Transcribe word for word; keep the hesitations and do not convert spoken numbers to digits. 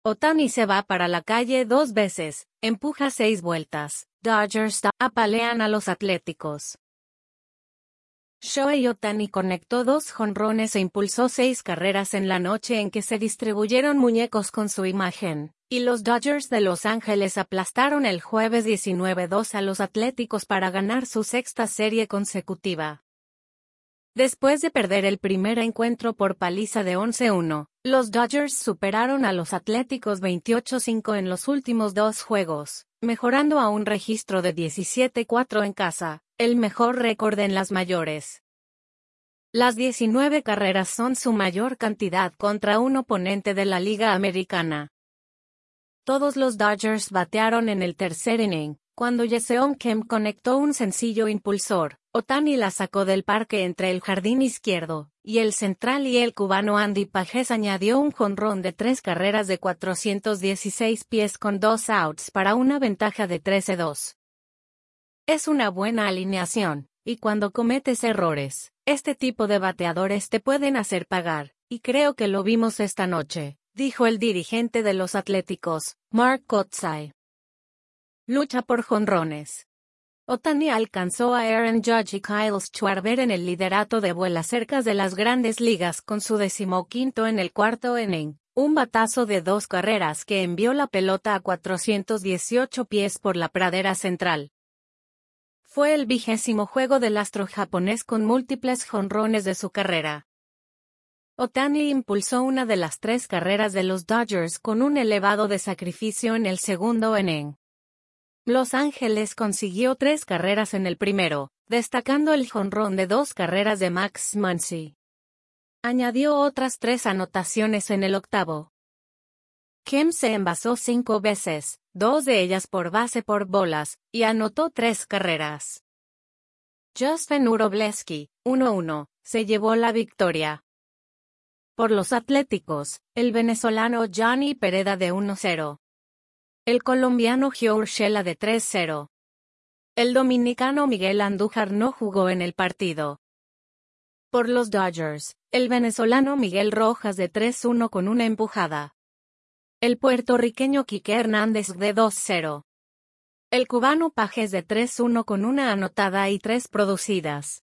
Ohtani se va para la calle dos veces, empuja seis vueltas. Dodgers apalean a los Atléticos. Shohei Ohtani conectó dos jonrones e impulsó seis carreras en la noche en que se distribuyeron muñecos con su imagen, y los Dodgers de Los Ángeles aplastaron el jueves diecinueve a dos a los Atléticos para ganar su sexta serie consecutiva. Después de perder el primer encuentro por paliza de once a uno, los Dodgers superaron a los Atléticos veintiocho a cinco en los últimos dos juegos, mejorando a un registro de diecisiete a cuatro en casa, el mejor récord en las mayores. Las diecinueve carreras son su mayor cantidad contra un oponente de la Liga Americana. Todos los Dodgers batearon en el tercer inning, cuando Jaeseong Kim conectó un sencillo impulsor. Ohtani la sacó del parque entre el jardín izquierdo, y el central y el cubano Andy Pages añadió un jonrón de tres carreras de cuatrocientos dieciséis pies con dos outs para una ventaja de trece a dos. Es una buena alineación, y cuando cometes errores, este tipo de bateadores te pueden hacer pagar, y creo que lo vimos esta noche, dijo el dirigente de los Atléticos, Mark Kotsay. Lucha por jonrones. Ohtani alcanzó a Aaron Judge y Kyle Schwarber en el liderato de vuelas cercas de las Grandes Ligas con su decimoquinto en el cuarto inning, un batazo de dos carreras que envió la pelota a cuatrocientos dieciocho pies por la pradera central. Fue el vigésimo juego del astro japonés con múltiples jonrones de su carrera. Ohtani impulsó una de las tres carreras de los Dodgers con un elevado de sacrificio en el segundo inning. Los Ángeles consiguió tres carreras en el primero, destacando el jonrón de dos carreras de Max Muncy. Añadió otras tres anotaciones en el octavo. Kim se envasó cinco veces, dos de ellas por base por bolas, y anotó tres carreras. Justin Wroblewski, uno a uno, se llevó la victoria. Por los Atléticos, el venezolano Johnny Pereda de uno a cero. El colombiano Gio Urshela de tres a cero. El dominicano Miguel Andújar no jugó en el partido. Por los Dodgers, el venezolano Miguel Rojas de tres a uno con una empujada. El puertorriqueño Quique Hernández de dos a cero. El cubano Pages de tres a uno con una anotada y tres producidas.